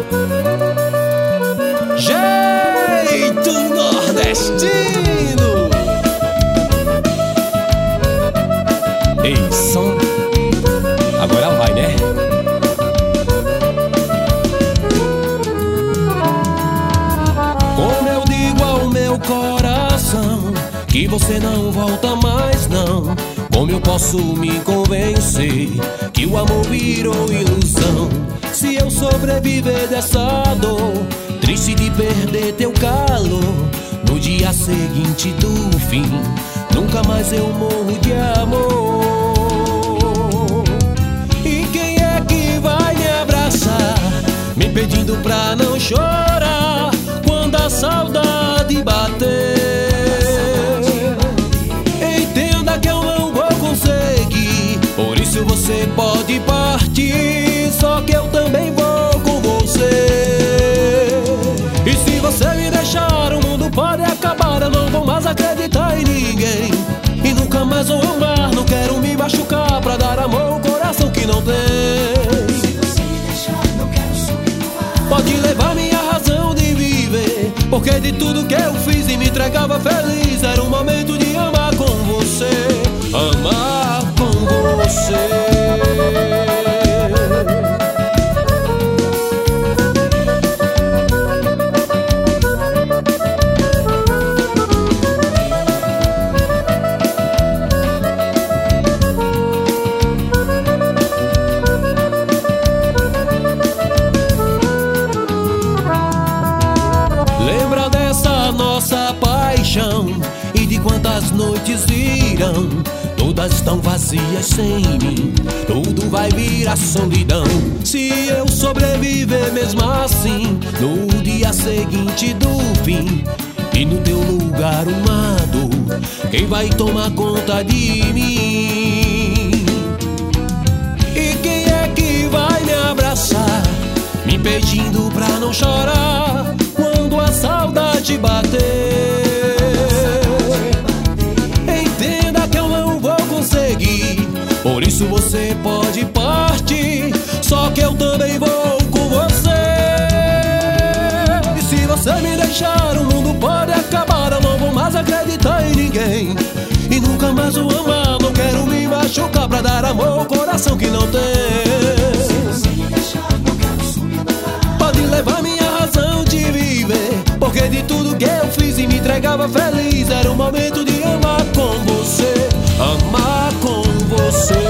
Jeito nordestino. Ei, som. Agora vai, né? Como eu digo ao meu coração que você não volta mais, não. Como eu posso me convencer que o amor virou ilusão? Se eu sobreviver dessa dor, triste de perder teu calor, no dia seguinte do fim, nunca mais eu morro de amor. E quem é que vai me abraçar, me pedindo pra não chorar quando a saudade bater? Entenda que eu não vou conseguir, por isso você pode partir, só que eu também vou com você. E se você me deixar, o mundo pode acabar, eu não vou mais acreditar em ninguém e nunca mais vou amar. Não quero me machucar pra dar amor ao coração que não tem. Se você me deixar, não quero sumir no ar. Pode levar minha razão de viver, porque de tudo que eu fiz e me entregava feliz, era o momento de amar com você, amar com você. Lembra dessa nossa paixão e de quantas noites virão, todas tão vazias sem mim, tudo vai virar solidão. Se eu sobreviver mesmo assim, no dia seguinte do fim, e no teu lugar uma dor, quem vai tomar conta de mim? E quem é que vai me abraçar, me pedindo pra não chorar quando a saudade bater? Entenda que eu não vou conseguir, por isso você pode partir, só que eu também vou com você. E se você me deixar, o mundo pode acabar, eu não vou mais acreditar em ninguém e nunca mais vou amar. Não quero me machucar pra dar amor ao coração que não tem. Se você me deixar, não quero sumir no ar. Pode levar minha razão de viver, porque de tudo que eu fiz e me entregava feliz, era o momento de amar com você, amar com você.